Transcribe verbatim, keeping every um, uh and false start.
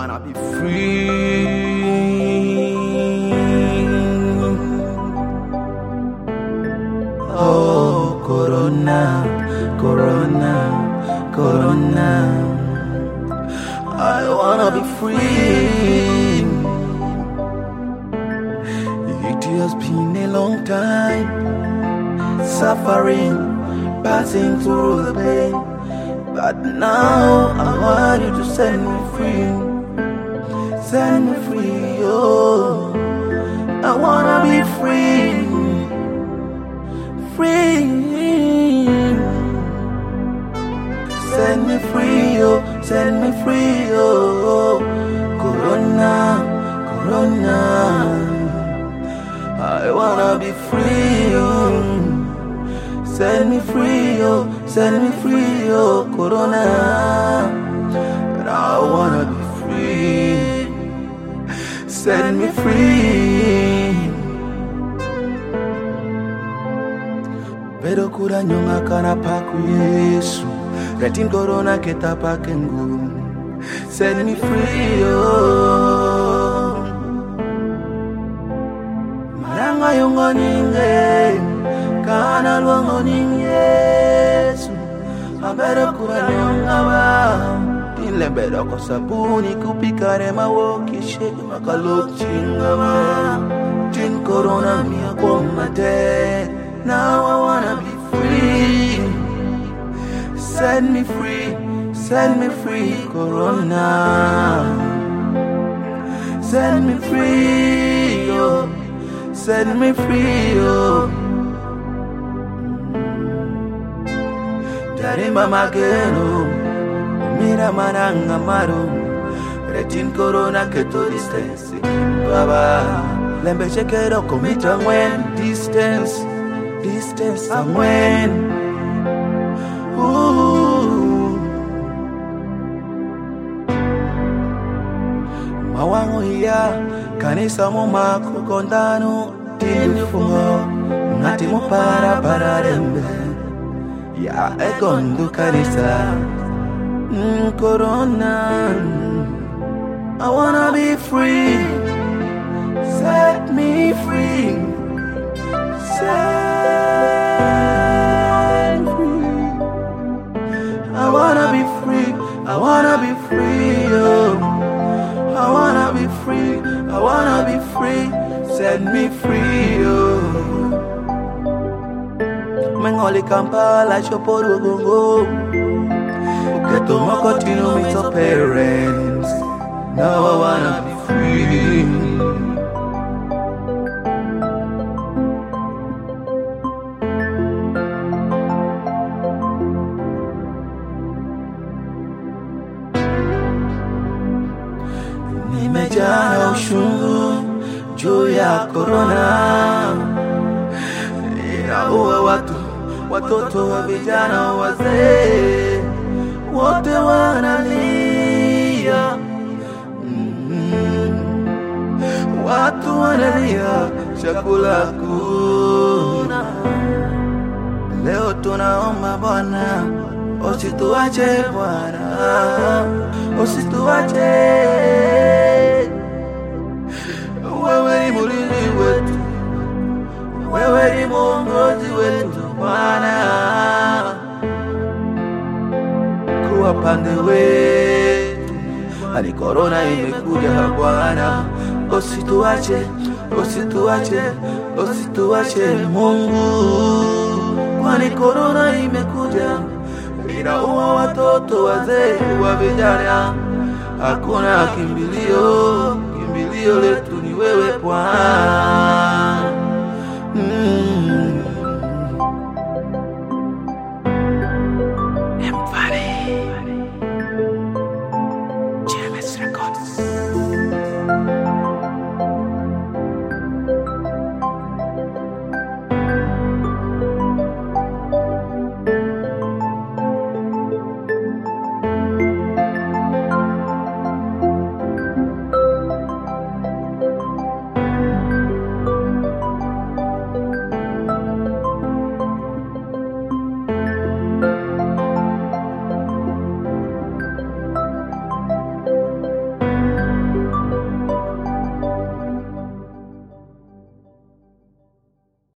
wanna be free. Oh, Corona, Corona, Corona. I wanna be free. It has been a long time, suffering, passing through the pain. But now I want you to set me free. Set me free, oh. I wanna be free. Free. Set me free, oh. Set me free, oh. Corona, Corona. I wanna be free, oh. Set me free, oh. Set me free, oh. Corona. And I wanna be free. Set me free. Pero kura nyonga kana paku Yesu. Retin Corona keta pakengu. Set me free, oh. Maranga yonga ninge. Kana luango ninge Yesu. Ambera kura nyonga wa. Inle beda kwa sabuni kupikare mawoki shake makalok chinga wa. Tin Corona miya kwa mate. Now I wanna be free. Set me free, set me free, Corona. Set me free, oh. Set me free, oh. Dari mama gero, mira maranga maro. Retin Corona keto distance, baba. Lembe chekero komita when distance. Distance I'm when ooh mawango ya kanisa mo makukondano tinifungo ngati mo para para rembe ya ekondu kanisa mm, Corona. I wanna be free. Set me free. Set I wanna be free, I wanna be free, oh. I wanna be free, I wanna be free. Set me free, oh. Mengoli Kampala choporu gongo. Uketo makotino with your parents. Now I wanna be free. Nimejaa ushungu juu ya Corona. Inaua watu, watoto wa vijana wazee, wote wanalia. Mm-hmm. Watu wanalia, chakula kuna. Leo tunaomba Bwana, usituache Bwana, usituache. Wewe ni mlinzi wetu, wewe ni mwongozi wetu Bwana. Kuwa pande wetu, hadi Corona imekuja Bwana. Usituache, usituache, usituache Mungu. Kwani Corona imekuja, inaua watoto wazee wa vijana. Hakuna kimbilio, kimbilio letu ni wewe Bwana.